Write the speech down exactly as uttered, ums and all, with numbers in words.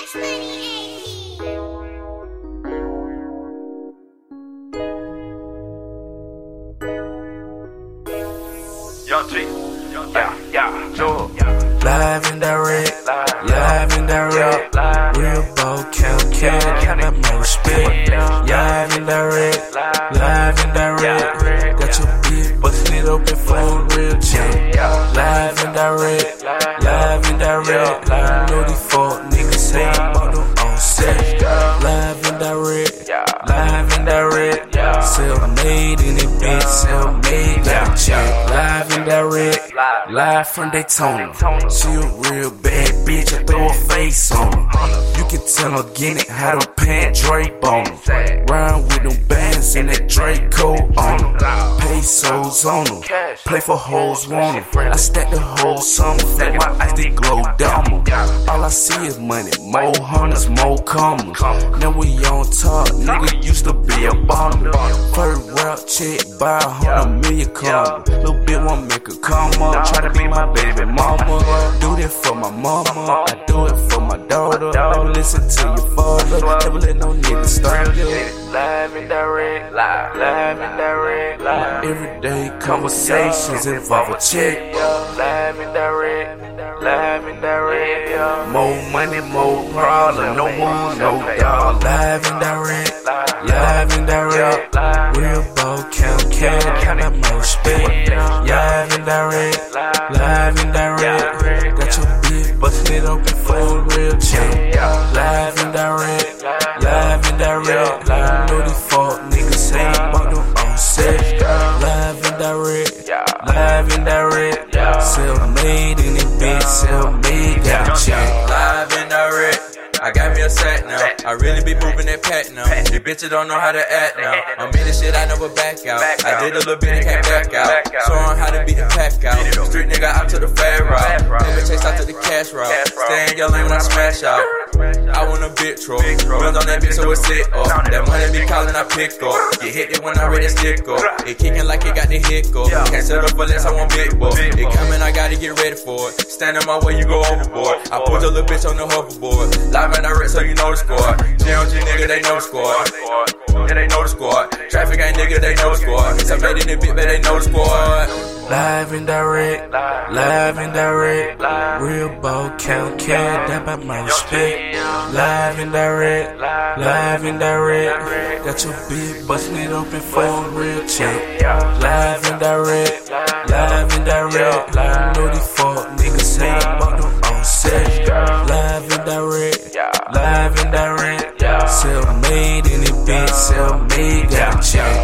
Young G, Young yeah, yeah, Joe. Live and direct, live and direct, real ball count, count, count that more respect. Live and direct, live and direct, got your bitch bustin' it open for a real check. Live and direct, live and direct, you know these fuck niggas hate about them on set. Live and direct, live and direct, self-made in it, bitch, self-made, got a check. Live and direct, live from Daytona. She a real bad bitch, I throw a face on her. You can tell her getting it, how them pants drape on her. Ride with them bands and that Drake coat on her. Pesos on her, play for hoes, want her. I stack the whole summer, flat my eyes, they glow down her. All I see is money, more hunters, more comers. Now we on top, nigga used to be a bomber. First route check, buy a hundred million commas. Little bitch won't make her come up, try to be my baby mama. Do that for my mama, I do it for my daughter. Never listen to your father, never let no nigga start it. Live and direct, live, live and direct, live. Everyday conversations involve a check. Live and direct, live and direct. More money, more problem, no more, no dog. Live and direct, live and direct, real ball count, count, count that more respect. Live and direct, live and direct, got your bitch bustin' it open for a real check. Live and direct, live and direct, you know these fuck niggas hate about them on set. Live and direct, live and direct, self-made in it, bitch, self-made, got a check. Live and direct, I got me a sack now. I really be moving that pack now. These bitches don't know how to act now. I'm in this shit, I never back out. I did a little bit and came back out. Show 'em how to beat the pack out. Street nigga out to the fat route. Never chase out to the cash route. Stay in your lane when I smash out. I want a big troll. Runs on that bitch so it's sit up. That money be calling, I pick up. Get hit it when I ready to stick up. It kicking like it got the hiccup. Can't settle for less, I want big boy. It coming, I gotta get ready for it. Stand in my way, you go overboard. I put your little bitch on the hoverboard. Live and direct, so you know the score. G O G nigga, they know the squad. Yeah, they know the squad. Traffic ain't nigga, they know the squad. Some in the bit, but they know the squad. Live and direct, live and direct, real ball count, count, that by my respect. Live and direct, live and direct, got your bitch bustin' it open for a real check. Live and direct, live and direct, you know these fuck niggas hate about them on set. Live and direct, live and direct, self-made in it, bitch, self-made, got a check.